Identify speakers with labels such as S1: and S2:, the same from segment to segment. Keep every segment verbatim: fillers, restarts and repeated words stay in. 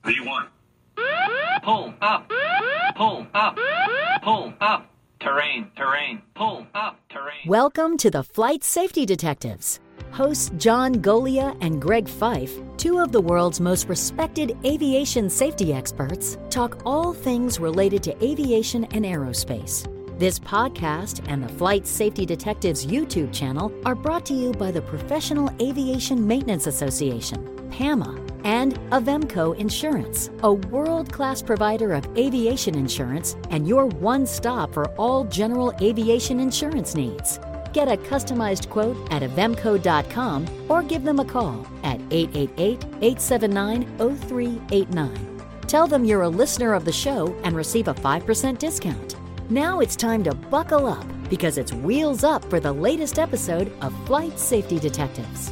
S1: V one. Pull up. Pull up. Pull up. Terrain, terrain. Pull up. Terrain.
S2: Welcome to the Flight Safety Detectives. Hosts John Golia and Greg Fife, two of the world's most respected aviation safety experts, talk all things related to aviation and aerospace. This podcast and the Flight Safety Detectives YouTube channel are brought to you by the Professional Aviation Maintenance Association, PAMA, and Avemco Insurance, a world-class provider of aviation insurance and your one stop for all general aviation insurance needs. Get a customized quote at avemco dot com or give them a call at eight eight eight, eight seven nine, zero three eight nine. Tell them you're a listener of the show and receive a five percent discount. Now it's time to buckle up because it's wheels up for the latest episode of Flight Safety Detectives.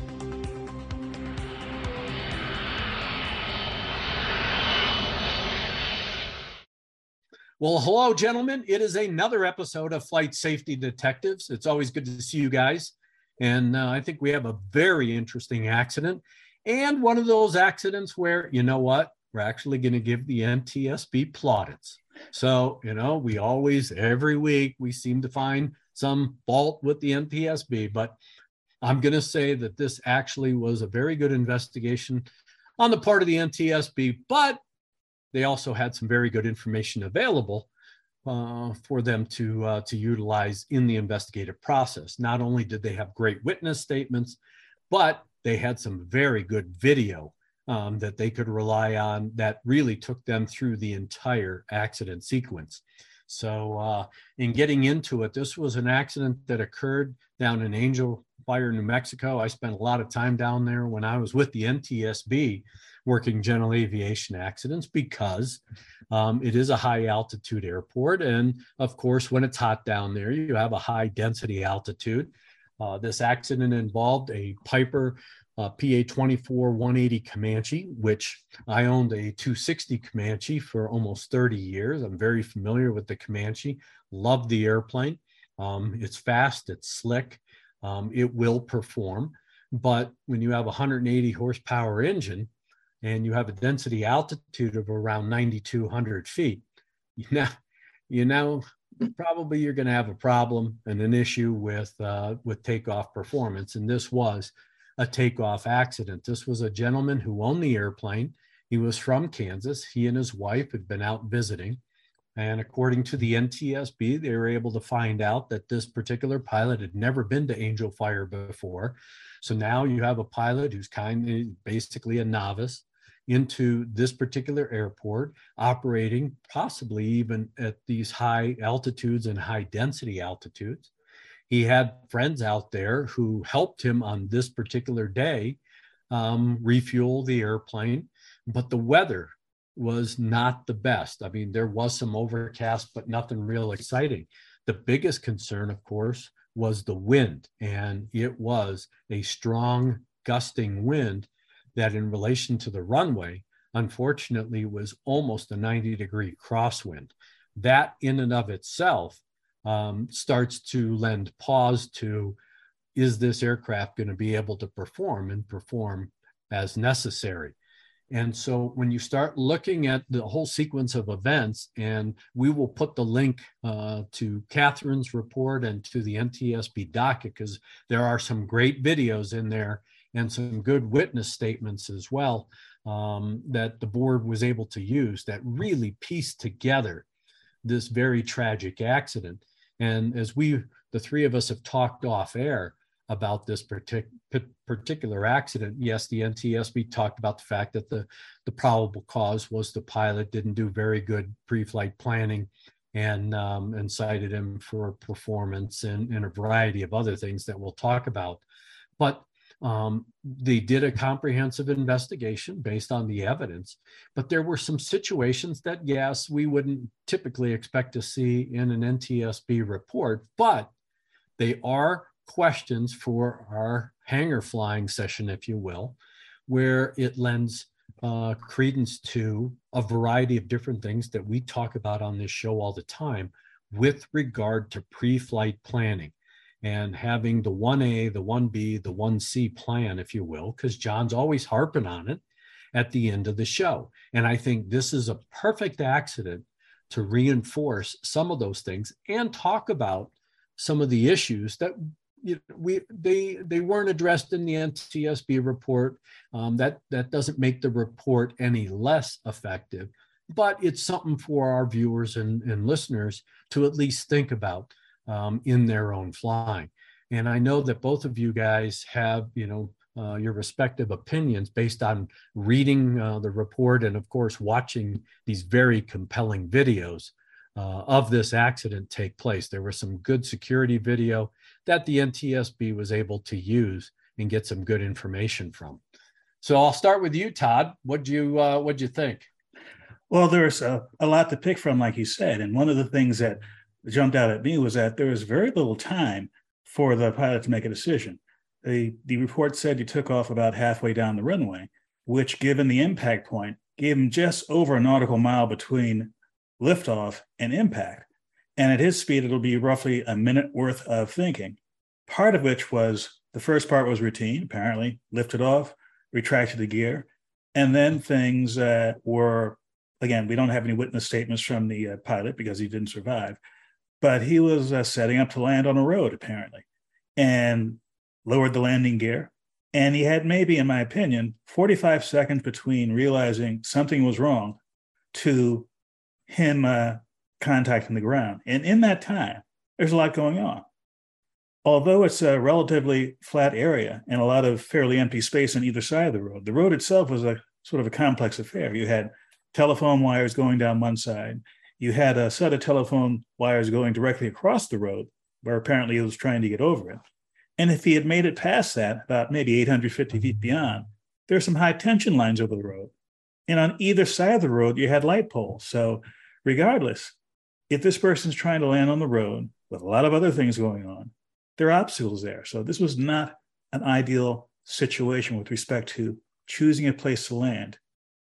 S3: Well, hello, gentlemen. It is another episode of Flight Safety Detectives. It's always good to see you guys. And uh, I think we have a very interesting accident. And one of those accidents where, you know what, we're actually going to give the N T S B plaudits. So, you know, we always, every week, we seem to find some fault with the N T S B. But I'm going to say that this actually was a very good investigation on the part of the N T S B. But they also had some very good information available uh, for them to uh, to utilize in the investigative process. Not only did they have great witness statements, but they had some very good video um, that they could rely on that really took them through the entire accident sequence. So uh, in getting into it, this was an accident that occurred down in Angel Fire, New Mexico. I spent a lot of time down there when I was with the N T S B working general aviation accidents because um, it is a high altitude airport. And of course, when it's hot down there, you have a high density altitude. Uh, this accident involved a Piper uh, P A twenty-four one eighty Comanche, which I owned a two sixty Comanche for almost thirty years. I'm very familiar with the Comanche, love the airplane. Um, it's fast, it's slick, um, it will perform. But when you have a one hundred eighty horsepower engine, and you have a density altitude of around ninety-two hundred feet, you know, you know probably you're going to have a problem and an issue with uh, with takeoff performance. And this was a takeoff accident. This was a gentleman who owned the airplane. He was from Kansas. He and his wife had been out visiting. And according to the N T S B, they were able to find out that this particular pilot had never been to Angel Fire before. So now you have a pilot who's kind of basically a novice into this particular airport, operating possibly even at these high altitudes and high density altitudes. He had friends out there who helped him on this particular day um, refuel the airplane, but the weather was not the best. I mean, there was some overcast, but nothing real exciting. The biggest concern, of course, was the wind, and it was a strong gusting wind that in relation to the runway, unfortunately, was almost a ninety degree crosswind. That in and of itself um, starts to lend pause to, is this aircraft going to be able to perform and perform as necessary? And so when you start looking at the whole sequence of events, and we will put the link uh, to Catherine's report and to the N T S B docket, because there are some great videos in there and some good witness statements as well um, that the board was able to use that really pieced together this very tragic accident. And as we, the three of us have talked off air about this partic- particular accident, yes, the N T S B talked about the fact that the, the probable cause was the pilot didn't do very good pre-flight planning and, um, and cited him for performance and, and a variety of other things that we'll talk about. But Um, they did a comprehensive investigation based on the evidence, but there were some situations that, yes, we wouldn't typically expect to see in an N T S B report, but they are questions for our hangar flying session, if you will, where it lends uh, credence to a variety of different things that we talk about on this show all the time with regard to pre-flight planning. And having the one A, the one B, the one C plan, if you will, because John's always harping on it. at the end of the show. And I think this is a perfect accident to reinforce some of those things and talk about some of the issues that you know, we they they weren't addressed in the N T S B report. Um, that that doesn't make the report any less effective, but it's something for our viewers and, and listeners to at least think about um, in their own flying. And I know that both of you guys have, you know, uh, your respective opinions based on reading uh, the report and, of course, watching these very compelling videos uh, of this accident take place. There was some good security video that the N T S B was able to use and get some good information from. So I'll start with you, Todd. What'd you uh, what'd you think?
S4: Well, there's a, a lot to pick from, like you said. And one of the things that jumped out at me was that there was very little time for the pilot to make a decision. The, the report said he took off about halfway down the runway, which, given the impact point, gave him just over a nautical mile between liftoff and impact. And at his speed, it'll be roughly a minute worth of thinking, part of which was the first part was routine, apparently, lifted off, retracted the gear. And then things uh, were, again, we don't have any witness statements from the uh, pilot because he didn't survive, but he was uh, setting up to land on a road, apparently, and lowered the landing gear. And he had maybe, in my opinion, forty-five seconds between realizing something was wrong to him uh, contacting the ground. And in that time, there's a lot going on. Although it's a relatively flat area and a lot of fairly empty space on either side of the road, the road itself was a sort of a complex affair. You had telephone wires going down one side. You had a set of telephone wires going directly across the road, where apparently he was trying to get over it. And if he had made it past that, about maybe eight hundred fifty feet beyond, there's some high tension lines over the road. And on either side of the road, you had light poles. So regardless, if this person's trying to land on the road with a lot of other things going on, there are obstacles there. So this was not an ideal situation with respect to choosing a place to land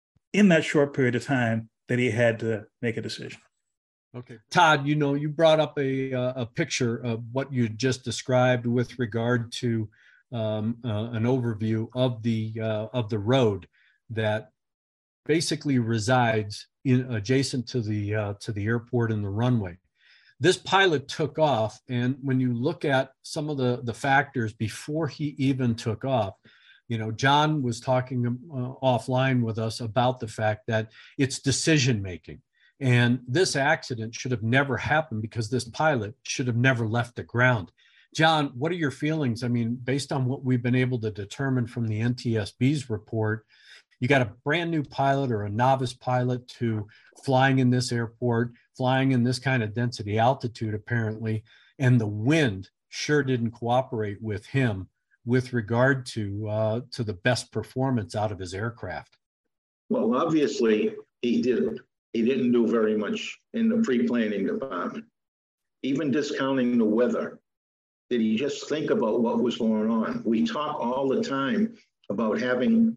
S4: in that short period of time that he had to make a decision.
S3: Okay. Todd, you know, you brought up a, a picture of what you just described with regard to um, uh, an overview of the uh, of the road that basically resides in adjacent to the uh, to the airport and the runway. This pilot took off, and when you look at some of the, the factors before he even took off, you know, John was talking uh, offline with us about the fact that it's decision making. And this accident should have never happened because this pilot should have never left the ground. John, what are your feelings? I mean, based on what we've been able to determine from the N T S B's report, you got a brand new pilot or a novice pilot to flying in this airport, flying in this kind of density altitude, apparently, and the wind sure didn't cooperate with him with regard to uh, to the best performance out of his aircraft.
S5: Well, obviously, he didn't. He didn't do very much in the pre-planning department. Even discounting the weather, did he just think about what was going on? We talk all the time about having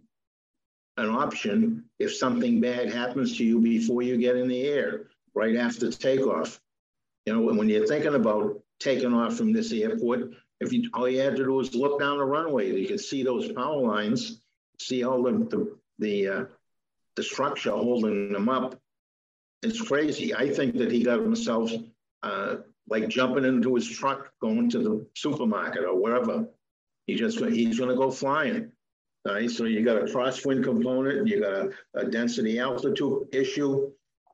S5: an option if something bad happens to you before you get in the air, right after takeoff. You know, when you're thinking about taking off from this airport, if you all you had to do was look down the runway, you could see those power lines, see all the the the, uh, the structure holding them up. It's crazy. I think that he got himself uh, like jumping into his truck, going to the supermarket or wherever. He just he's going to go flying. All right. So you got a crosswind component, you got a, a density altitude issue,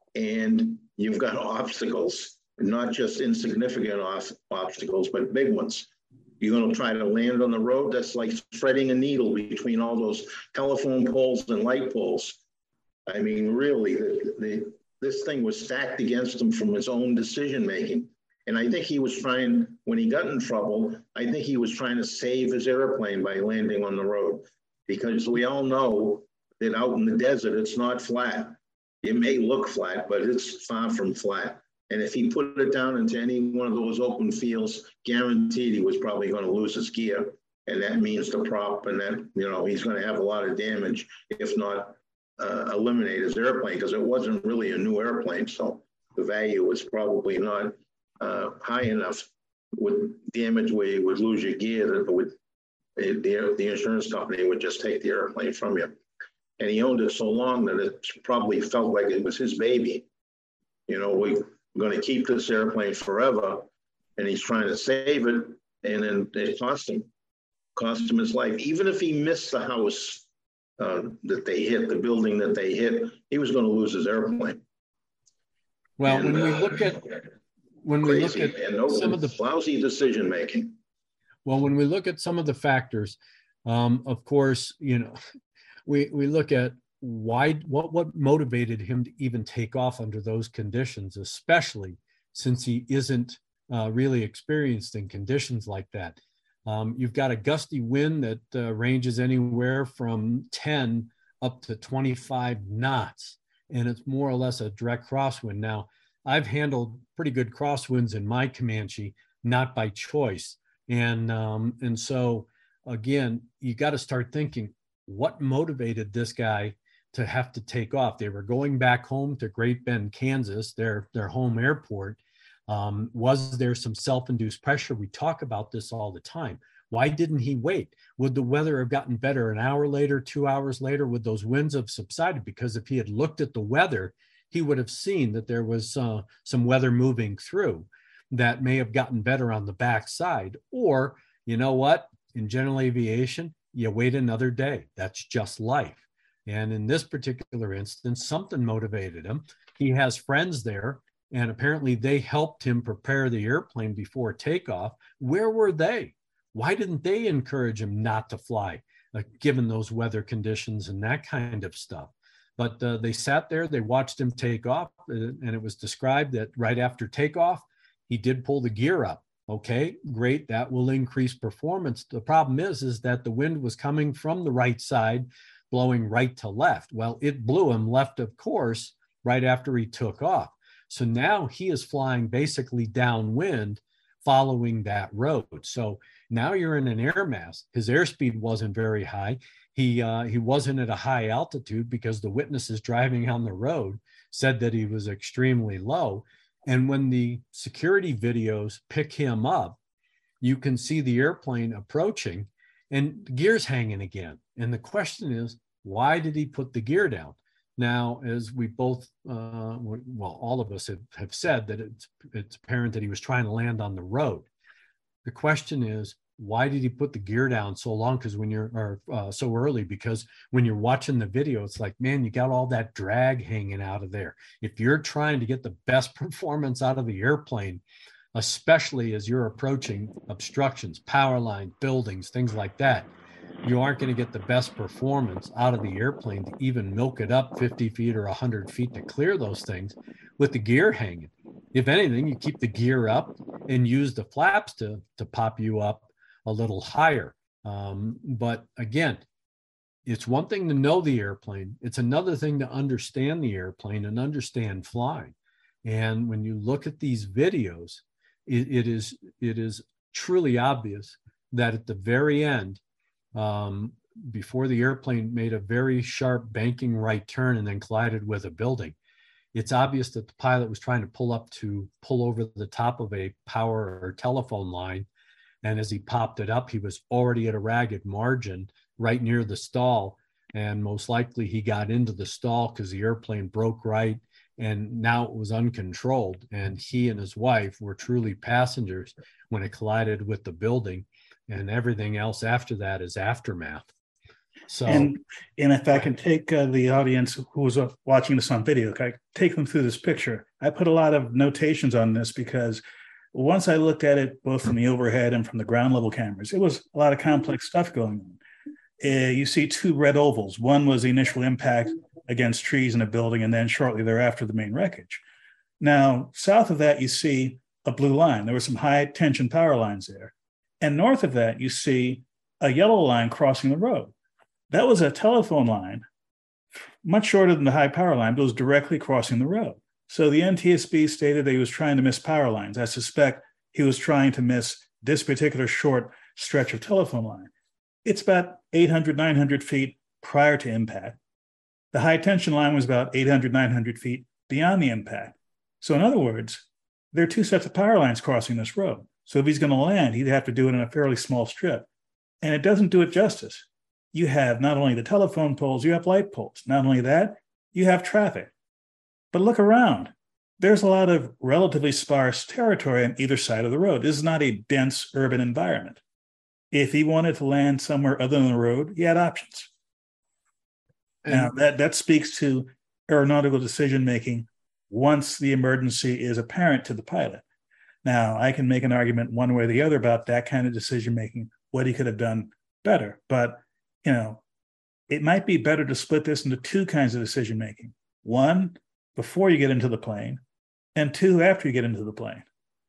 S5: and you've got obstacles, not just insignificant off, obstacles, but big ones. You're going to try to land on the road. That's like threading a needle between all those telephone poles and light poles. I mean, really, the, the this thing was stacked against him from his own decision making. And I think he was trying, when he got in trouble, I think he was trying to save his airplane by landing on the road. Because we all know that out in the desert, it's not flat. It may look flat, but it's far from flat. And if he put it down into any one of those open fields, guaranteed he was probably going to lose his gear. And that means the prop, and that, you know, he's going to have a lot of damage, if not Uh, eliminate his airplane, because it wasn't really a new airplane, so the value was probably not uh, high enough with damage where you would lose your gear. That would the the insurance company would just take the airplane from you. and he owned it so long that it probably felt like it was his baby. You know, we, we're going to keep this airplane forever, and he's trying to save it, and then it cost him, cost him his life. Even if he missed the house uh, that they hit, the building that they hit, he was going to lose his airplane.
S3: Well,
S5: and,
S3: when we
S5: uh,
S3: look at when
S5: crazy,
S3: we look at
S5: and no,
S3: some of the
S5: lousy decision making.
S3: Well, when we look at some of the factors, um, of course, you know, we we look at why what what motivated him to even take off under those conditions, especially since he isn't uh, really experienced in conditions like that. Um, you've got a gusty wind that uh, ranges anywhere from ten up to twenty-five knots, and it's more or less a direct crosswind. Now, I've handled pretty good crosswinds in my Comanche, not by choice. And um, and so, again, you got to start thinking, what motivated this guy to have to take off? They were going back home to Great Bend, Kansas, their, their home airport. Um, was there some self-induced pressure? We talk about this all the time. Why didn't he wait? Would the weather have gotten better an hour later, two hours later? Would those winds have subsided? Because if he had looked at the weather, he would have seen that there was uh, some weather moving through that may have gotten better on the backside. Or, you know what, in general aviation, you wait another day. That's just life. And in this particular instance, something motivated him. He has friends there, and apparently they helped him prepare the airplane before takeoff. Where were they? Why didn't they encourage him not to fly, uh, given those weather conditions and that kind of stuff? But uh, they sat there, they watched him take off, uh, and it was described that right after takeoff, he did pull the gear up. Okay, great. That will increase performance. The problem is, is that the wind was coming from the right side, blowing right to left. Well, it blew him left of course right after he took off. So now he is flying basically downwind following that road. So now you're in an air mass. His airspeed wasn't very high. He, uh, he wasn't at a high altitude because the witnesses driving on the road said that he was extremely low. And when the security videos pick him up, you can see the airplane approaching and the gear's hanging again. And the question is, why did he put the gear down? Now, as we both, uh, well, all of us have, have said that it's, it's apparent that he was trying to land on the road. The question is, why did he put the gear down so long? Because when you're, or uh, so early, because when you're watching the video, it's like, man, you got all that drag hanging out of there. If you're trying to get the best performance out of the airplane, especially as you're approaching obstructions, power lines, buildings, things like that, you aren't going to get the best performance out of the airplane to even milk it up fifty feet or one hundred feet to clear those things with the gear hanging. If anything, you keep the gear up and use the flaps to, to pop you up a little higher. Um, but again, it's one thing to know the airplane. It's another thing to understand the airplane and understand flying. And when you look at these videos, it, it is it is truly obvious that at the very end, um, before the airplane made a very sharp banking right turn and then collided with a building, it's obvious that the pilot was trying to pull up to pull over the top of a power or telephone line. And as he popped it up, he was already at a ragged margin right near the stall. And most likely he got into the stall because the airplane broke right. And now it was uncontrolled. And he and his wife were truly passengers when it collided with the building. And everything else after that is aftermath. So,
S4: and, and if I can take uh, the audience who was uh, watching this on video, can I take them through this picture? I put a lot of notations on this because once I looked at it, both from the overhead and from the ground level cameras, it was a lot of complex stuff going on. Uh, you see two red ovals. One was the initial impact against trees in a building, and then shortly thereafter, the main wreckage. Now, south of that, you see a blue line. There were some high tension power lines there. And north of that, you see a yellow line crossing the road. That was a telephone line, much shorter than the high power line, but it was directly crossing the road. So the N T S B stated that he was trying to miss power lines. I suspect he was trying to miss this particular short stretch of telephone line. It's about eight hundred, nine hundred feet prior to impact. The high tension line was about eight hundred, nine hundred feet beyond the impact. So in other words, there are two sets of power lines crossing this road. So if he's going to land, he'd have to do it in a fairly small strip. And it doesn't do it justice. you have not only the telephone poles, you have light poles. Not only that, you have traffic. But look around. There's a lot of relatively sparse territory on either side of the road. This is not a dense urban environment. If he wanted to land somewhere other than the road, he had options. And now, that, that speaks to aeronautical decision-making once the emergency is apparent to the pilot. Now, I can make an argument one way or the other about that kind of decision-making, what he could have done better. But, you know, it might be better to split this into two kinds of decision-making. One, before you get into the plane, and two, after you get into the plane.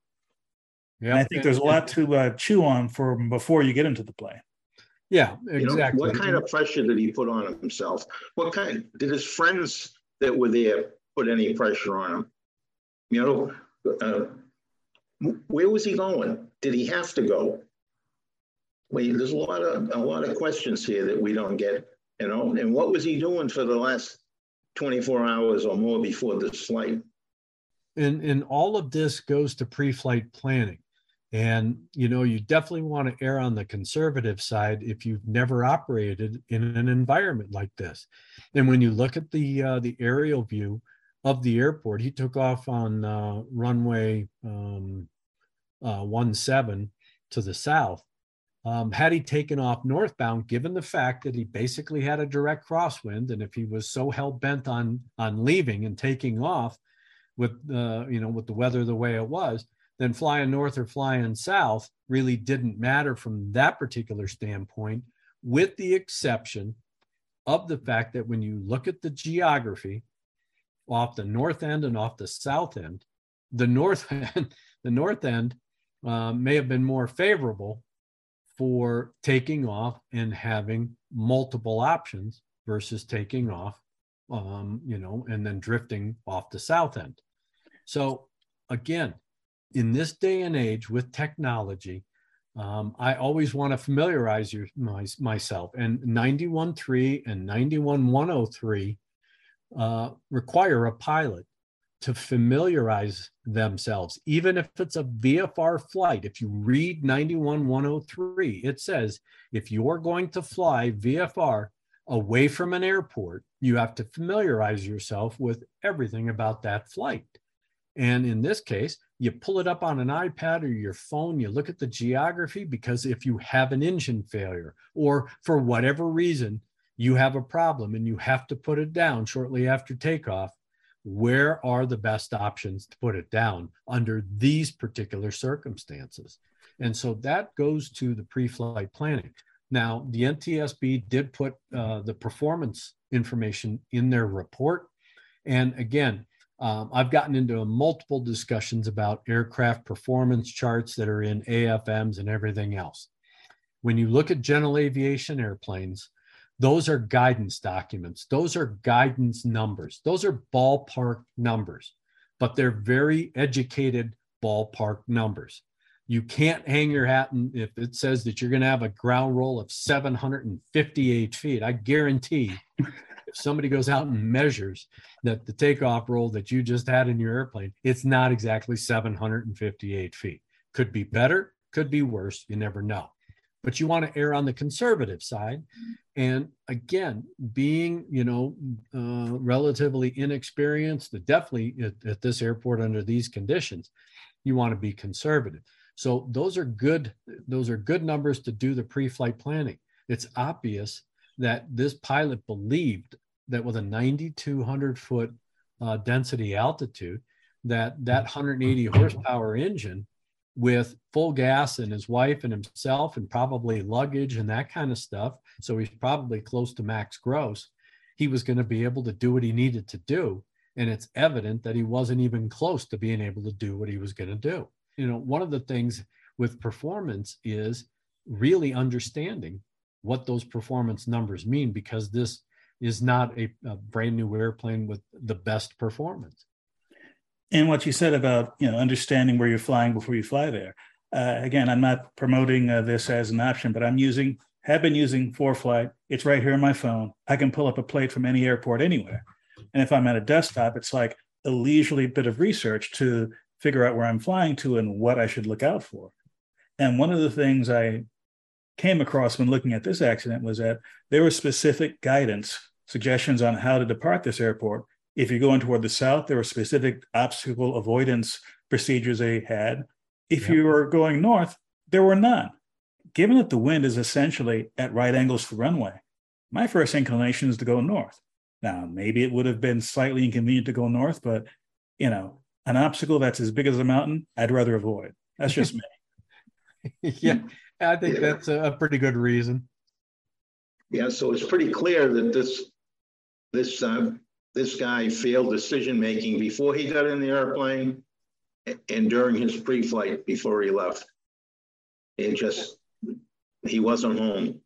S4: Yeah, I think there's a lot to uh, chew on for before you get into the plane.
S3: Yeah, exactly.
S5: You know, what kind of pressure did he put on himself? What kind, did his friends that were there put any pressure on him? You know, uh, where was he going? Did he have to go? Well, there's a lot of a lot of questions here that we don't get, you know. And what was he doing for the last twenty-four hours or more before this flight?
S3: And, and all of this goes to pre-flight planning. And, you know, you definitely want to err on the conservative side if you've never operated in an environment like this. And when you look at the uh, the aerial view of the airport, he took off on uh, runway um, uh, one seven to the south. Um, had he taken off northbound, given the fact that he basically had a direct crosswind, and if he was so hell-bent on on leaving and taking off with uh, you know, with the weather the way it was, then flying north or flying south really didn't matter from that particular standpoint, with the exception of the fact that when you look at the geography off the north end and off the south end, the north end, the north end uh, may have been more favorable for taking off and having multiple options versus taking off, um, you know, and then drifting off the south end. So again, in this day and age with technology, um, I always want to familiarize your, my, myself. And ninety-one point three and ninety-one point one oh three uh, require a pilot to familiarize themselves, even if it's a V F R flight. If you read ninety-one point one oh three, it says if you're going to fly V F R away from an airport, you have to familiarize yourself with everything about that flight. And in this case, you pull it up on an iPad or your phone, you look at the geography, because if you have an engine failure or for whatever reason, you have a problem and you have to put it down shortly after takeoff, where are the best options to put it down under these particular circumstances? And so that goes to the pre-flight planning. Now, the N T S B did put uh, the performance information in their report. And again, Um, I've gotten into multiple discussions about aircraft performance charts that are in A F Ms and everything else. When you look at general aviation airplanes, those are guidance documents. Those are guidance numbers. Those are ballpark numbers, but they're very educated ballpark numbers. You can't hang your hat and if it says that you're going to have a ground roll of seven hundred fifty-eight feet. I guarantee if somebody goes out and measures that the takeoff roll that you just had in your airplane, it's not exactly seven hundred fifty-eight feet. Could be better, could be worse, you never know. But you want to err on the conservative side. And again, being, you know, uh, relatively inexperienced, definitely at, at this airport under these conditions, you want to be conservative. So those are good, those are good numbers to do the pre-flight planning. It's obvious that this pilot believed that with a ninety-two hundred foot uh, density altitude, that that one hundred eighty horsepower engine with full gas and his wife and himself and probably luggage and that kind of stuff, so he's probably close to max gross, he was going to be able to do what he needed to do. And it's evident that he wasn't even close to being able to do what he was going to do. You know, one of the things with performance is really understanding what those performance numbers mean, because this is not a, a brand new airplane with the best performance.
S4: And what you said about, you know, understanding where you're flying before you fly there. Uh, again, I'm not promoting uh, this as an option, but I'm using, have been using ForeFlight. It's right here on my phone. I can pull up a plate from any airport anywhere. And if I'm at a desktop, it's like a leisurely bit of research to figure out where I'm flying to and what I should look out for. And one of the things I came across when looking at this accident was that there was specific guidance, suggestions on how to depart this airport. If you're going toward the south, there were specific obstacle avoidance procedures they had. If yep. you were going north, there were none. Given that the wind is essentially at right angles to the runway, my first inclination is to go north. Now, maybe it would have been slightly inconvenient to go north, but, you know, an obstacle that's as big as a mountain, I'd rather avoid. That's just me.
S3: Yeah, I think yeah. that's a pretty good reason.
S5: Yeah, so it's pretty clear that this this uh, this guy failed decision-making before he got in the airplane and during his pre-flight before he left. It just, he wasn't home.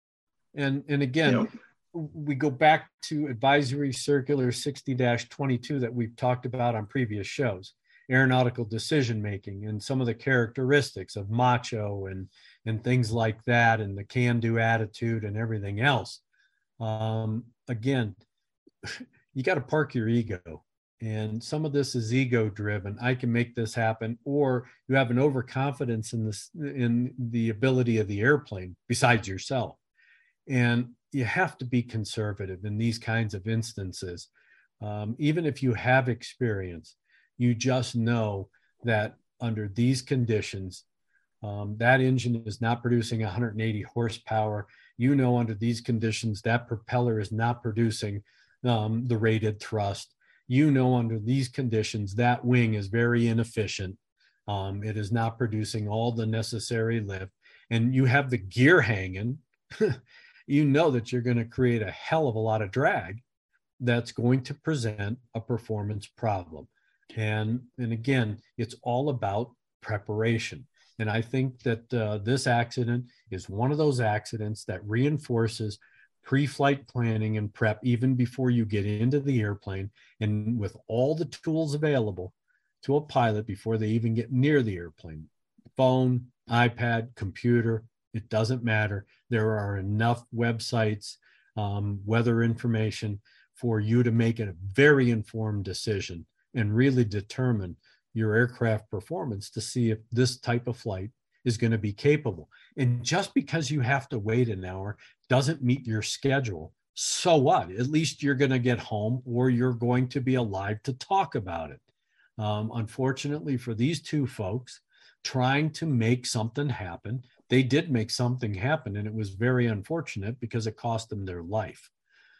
S3: And and again, you know, we go back to Advisory Circular sixty dash twenty-two that we've talked about on previous shows, aeronautical decision-making and some of the characteristics of macho and, and things like that, and the can-do attitude and everything else. Um, again, you got to park your ego. And some of this is ego driven. I can make this happen, or you have an overconfidence in this, in the ability of the airplane besides yourself. And you have to be conservative in these kinds of instances. Um, even if you have experience, you just know that under these conditions, um, that engine is not producing one hundred eighty horsepower. You know, under these conditions, that propeller is not producing um, the rated thrust. You know, under these conditions, that wing is very inefficient. Um, it is not producing all the necessary lift. And you have the gear hanging. You know that you're going to create a hell of a lot of drag that's going to present a performance problem. And, and again, it's all about preparation. And I think that uh, this accident is one of those accidents that reinforces pre-flight planning and prep even before you get into the airplane, and with all the tools available to a pilot before they even get near the airplane. Phone, iPad, computer, it doesn't matter. There are enough websites, um, weather information for you to make a very informed decision and really determine your aircraft performance to see if this type of flight is going to be capable. And just because you have to wait an hour doesn't meet your schedule, so what? At least you're going to get home, or you're going to be alive to talk about it. Um, unfortunately for these two folks, trying to make something happen, they did make something happen, and it was very unfortunate because it cost them their life.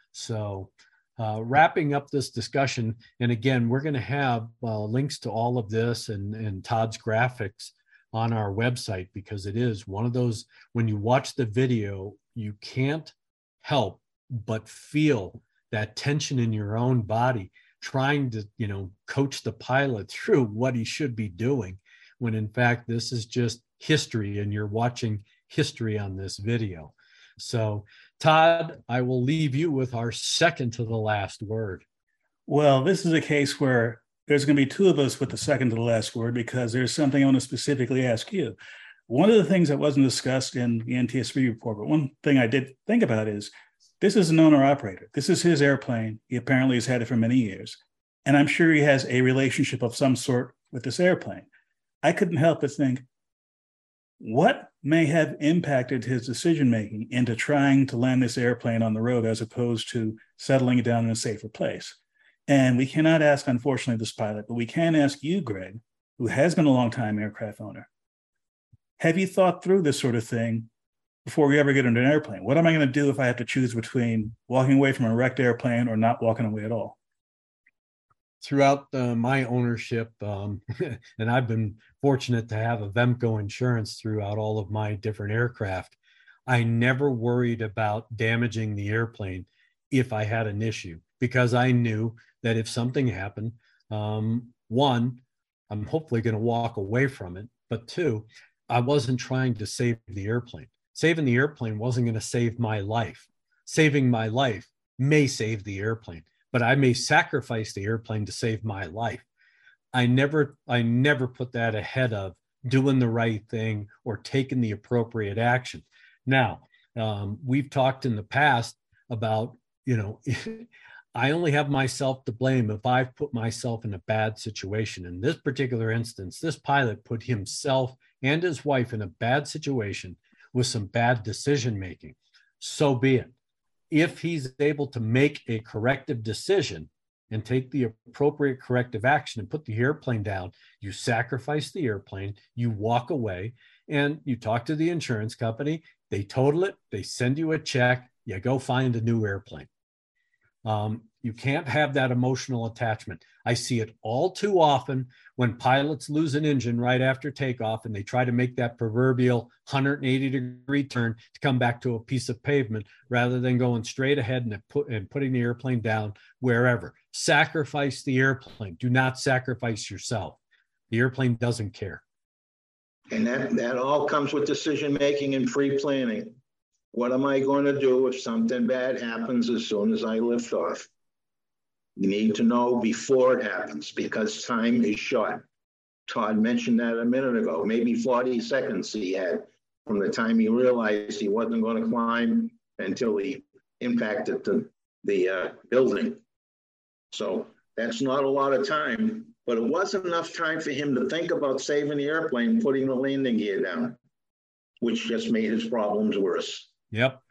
S3: So uh, wrapping up this discussion, and again, we're going to have uh, links to all of this and, and Todd's graphics on our website, because it is one of those, when you watch the video, you can't help but feel that tension in your own body, trying to, you know, coach the pilot through what he should be doing, when in fact, this is just history and you're watching history on this video. So Todd, I will leave you with our second to the last word.
S4: Well, this is a case where there's going to be two of us with the second to the last word, because there's something I want to specifically ask you. One of the things that wasn't discussed in the N T S B report, but one thing I did think about is, this is an owner-operator. This is his airplane. He apparently has had it for many years. And I'm sure he has a relationship of some sort with this airplane. I couldn't help but think, what may have impacted his decision-making into trying to land this airplane on the road as opposed to settling it down in a safer place? And we cannot ask, unfortunately, this pilot, but we can ask you, Greg, who has been a long-time aircraft owner. Have you thought through this sort of thing before we ever get into an airplane? What am I going to do if I have to choose between walking away from a wrecked airplane or not walking away at all?
S3: Throughout uh, my ownership, um, and I've been fortunate to have a Vemco insurance throughout all of my different aircraft, I never worried about damaging the airplane if I had an issue, because I knew that if something happened, um, one, I'm hopefully going to walk away from it, but two, I wasn't trying to save the airplane. Saving the airplane wasn't going to save my life. Saving my life may save the airplane, but I may sacrifice the airplane to save my life. I never, I never put that ahead of doing the right thing or taking the appropriate action. Now, um, we've talked in the past about, you know, I only have myself to blame if I've put myself in a bad situation. In this particular instance, this pilot put himself and his wife in a bad situation with some bad decision making. So be it. If he's able to make a corrective decision and take the appropriate corrective action and put the airplane down, you sacrifice the airplane, you walk away, and you talk to the insurance company, they total it, they send you a check, you go find a new airplane. Um, you can't have that emotional attachment. I see it all too often when pilots lose an engine right after takeoff and they try to make that proverbial one hundred eighty degree turn to come back to a piece of pavement rather than going straight ahead and, put, and putting the airplane down wherever. Sacrifice the airplane. Do not sacrifice yourself. The airplane doesn't care.
S5: And that, that all comes with decision-making and pre-planning. What am I going to do if something bad happens as soon as I lift off? You need to know before it happens because time is short. Todd mentioned that a minute ago. Maybe forty seconds he had from the time he realized he wasn't going to climb until he impacted the, the uh, building. So that's not a lot of time, but it wasn't enough time for him to think about saving the airplane, putting the landing gear down, which just made his problems worse.
S3: Yep.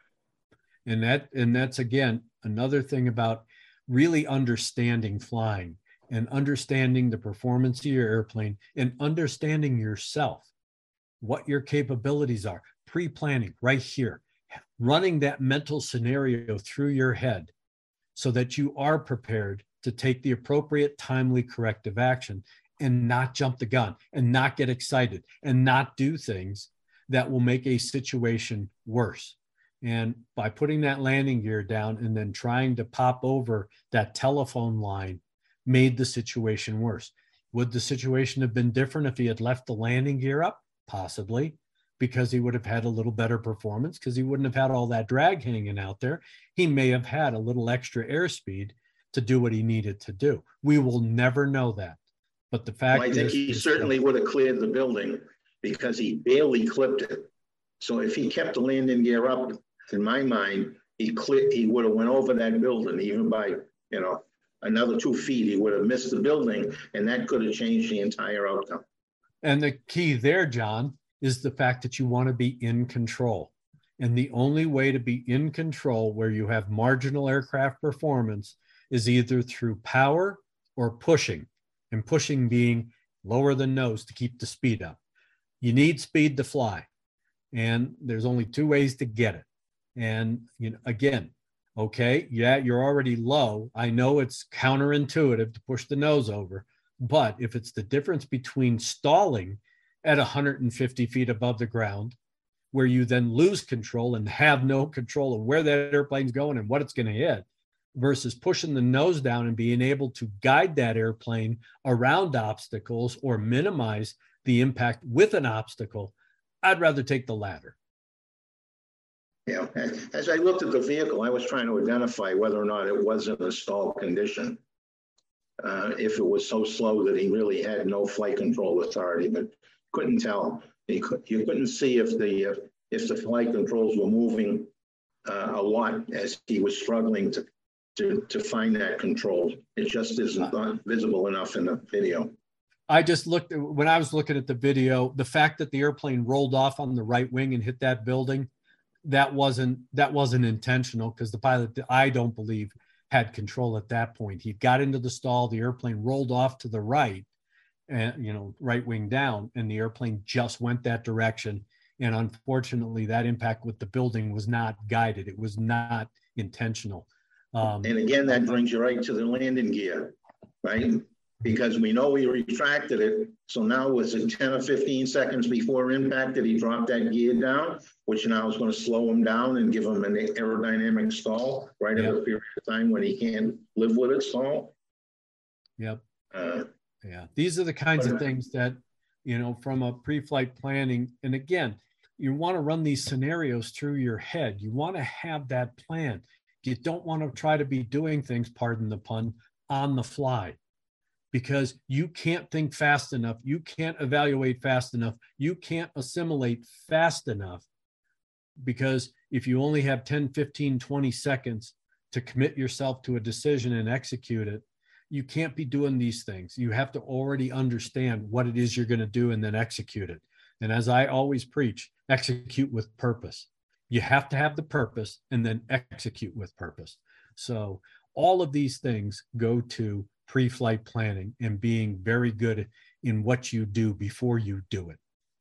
S3: And that, and that's again, another thing about really understanding flying and understanding the performance of your airplane and understanding yourself, what your capabilities are, pre-planning right here, running that mental scenario through your head so that you are prepared to take the appropriate timely corrective action and not jump the gun and not get excited and not do things that will make a situation worse. And by putting that landing gear down and then trying to pop over that telephone line made the situation worse. Would the situation have been different if he had left the landing gear up? Possibly, because he would have had a little better performance because he wouldn't have had all that drag hanging out there. He may have had a little extra airspeed to do what he needed to do. We will never know that. But the fact
S5: well, I
S3: is,
S5: think he certainly would have cleared the building because he barely clipped it. So if he kept the landing gear up, in my mind, he clear, he would have went over that building, even by, you know, another two feet, he would have missed the building, and that could have changed the entire outcome.
S3: And the key there, John, is the fact that you want to be in control. And the only way to be in control where you have marginal aircraft performance is either through power or pushing, and pushing being lower than nose to keep the speed up. You need speed to fly, and there's only two ways to get it. And, you know, again, okay, yeah, you're already low. I know it's counterintuitive to push the nose over, but if it's the difference between stalling at one hundred fifty feet above the ground, where you then lose control and have no control of where that airplane's going and what it's going to hit, versus pushing the nose down and being able to guide that airplane around obstacles or minimize the impact with an obstacle, I'd rather take the latter.
S5: Yeah, as I looked at the vehicle, I was trying to identify whether or not it was in a stall condition. Uh, if it was so slow that he really had no flight control authority, but couldn't tell. He could, you couldn't see if the uh, if the flight controls were moving uh, a lot as he was struggling to, to to find that control. It just isn't not visible enough in the video.
S3: I just looked at, when I was looking at the video, the fact that the airplane rolled off on the right wing and hit that building, that wasn't that wasn't intentional because the pilot, I don't believe, had control at that point. He got into the stall, the airplane rolled off to the right, and you know, right wing down, and the airplane just went that direction. And unfortunately, that impact with the building was not guided. It was not intentional. Um,
S5: and again, that brings you right to the landing gear, right? Because we know he retracted it. So now was it ten or fifteen seconds before impact that he dropped that gear down, which now is going to slow him down and give him an aerodynamic stall right yep. at a period of time when he can't live with it stall.
S3: Yep.
S5: Uh,
S3: yeah. These are the kinds of things that, you know, from a pre-flight planning. And again, you want to run these scenarios through your head. You want to have that plan. You don't want to try to be doing things, pardon the pun, on the fly. Because you can't think fast enough. You can't evaluate fast enough. You can't assimilate fast enough. Because if you only have ten, fifteen, twenty seconds to commit yourself to a decision and execute it, you can't be doing these things. You have to already understand what it is you're going to do and then execute it. And as I always preach, execute with purpose. You have to have the purpose and then execute with purpose. So all of these things go to pre-flight planning and being very good in what you do before you do it.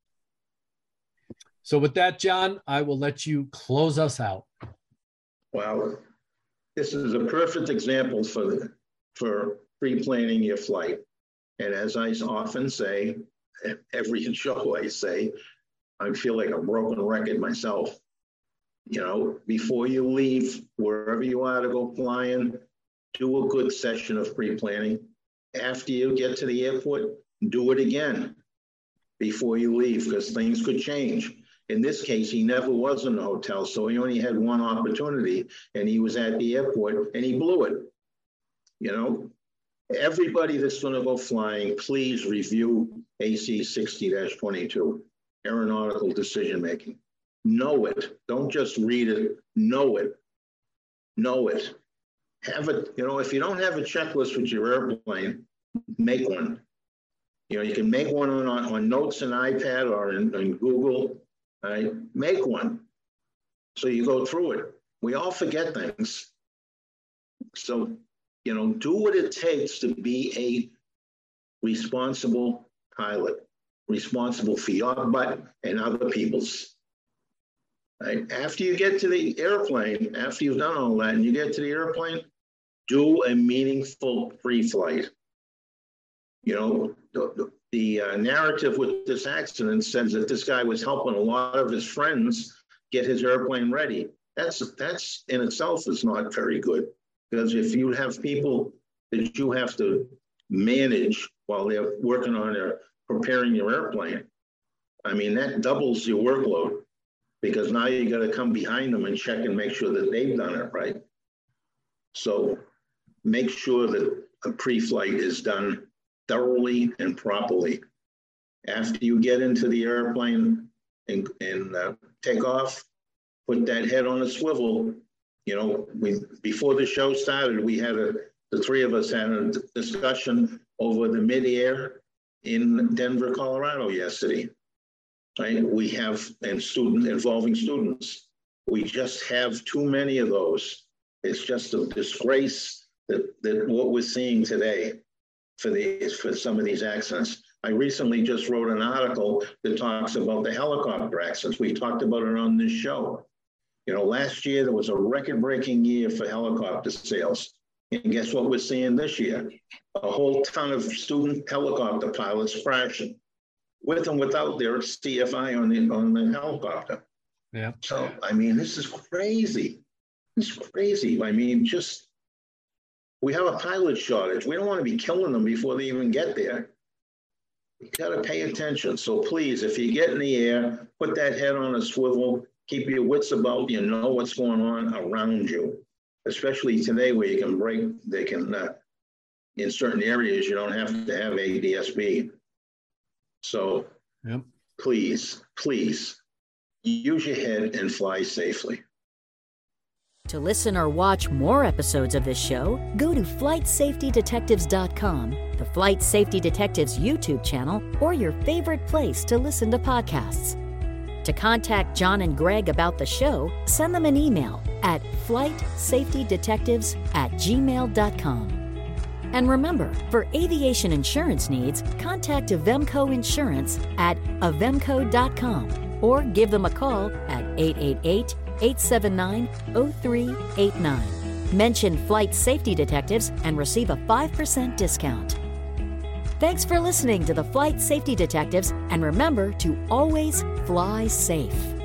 S3: So with that, John, I will let you close us out.
S5: Well, this is a perfect example for, for pre-planning your flight. And as I often say, every show I say, I feel like a broken record myself. You know, before you leave, wherever you are to go flying, do a good session of pre-planning. After you get to the airport, do it again before you leave, because things could change. In this case, he never was in the hotel, so he only had one opportunity, and he was at the airport, and he blew it. You know, everybody that's going to go flying, please review A C sixty dash twenty-two, Aeronautical Decision Making. Know it. Don't just read it. Know it. Know it. Have it. You know, if you don't have a checklist with your airplane, make one. You know, you can make one on, on notes in iPad or in, in Google. Right? Make one. So you go through it. We all forget things. So, you know, do what it takes to be a responsible pilot, responsible for your butt and other people's. Right? After you get to the airplane, after you've done all that and you get to the airplane, do a meaningful pre-flight. You know, the, the, the uh, narrative with this accident says that this guy was helping a lot of his friends get his airplane ready. That's, that's in itself is not very good, because if you have people that you have to manage while they're working on their, preparing your airplane, I mean, that doubles your workload, because now you got to come behind them and check and make sure that they've done it right. So make sure that a pre-flight is done thoroughly and properly. After you get into the airplane and, and uh, take off, put that head on a swivel. You know, we before the show started, we had a, the three of us had a discussion over the mid-air in Denver, Colorado yesterday. Right? We have, and student involving students. We just have too many of those. It's just a disgrace that, that what we're seeing today for the for some of these accidents. I recently just wrote an article that talks about the helicopter accidents. We talked about it on this show. You know, last year there was a record-breaking year for helicopter sales. And guess what we're seeing this year? A whole ton of student helicopter pilots crashing, with and without their C F I on the on the helicopter.
S3: Yeah.
S5: So I mean, this is crazy. This is crazy. I mean, just we have a pilot shortage. We don't want to be killing them before they even get there. You got to pay attention. So please, if you get in the air, put that head on a swivel. Keep your wits about you. Know what's going on around you, especially today where you can break. They can uh, in certain areas you don't have to have A D S B. So yep. please, please use your head and fly safely.
S2: To listen or watch more episodes of this show, go to flight safety detectives dot com, the Flight Safety Detectives YouTube channel, or your favorite place to listen to podcasts. To contact John and Greg about the show, send them an email at flight safety detectives at gmail dot com. And remember, for aviation insurance needs, contact Avemco Insurance at avemco dot com or give them a call at eight eight eight, eight seven nine, zero three eight nine. Mention Flight Safety Detectives and receive a five percent discount. Thanks for listening to the Flight Safety Detectives, and remember to always fly safe.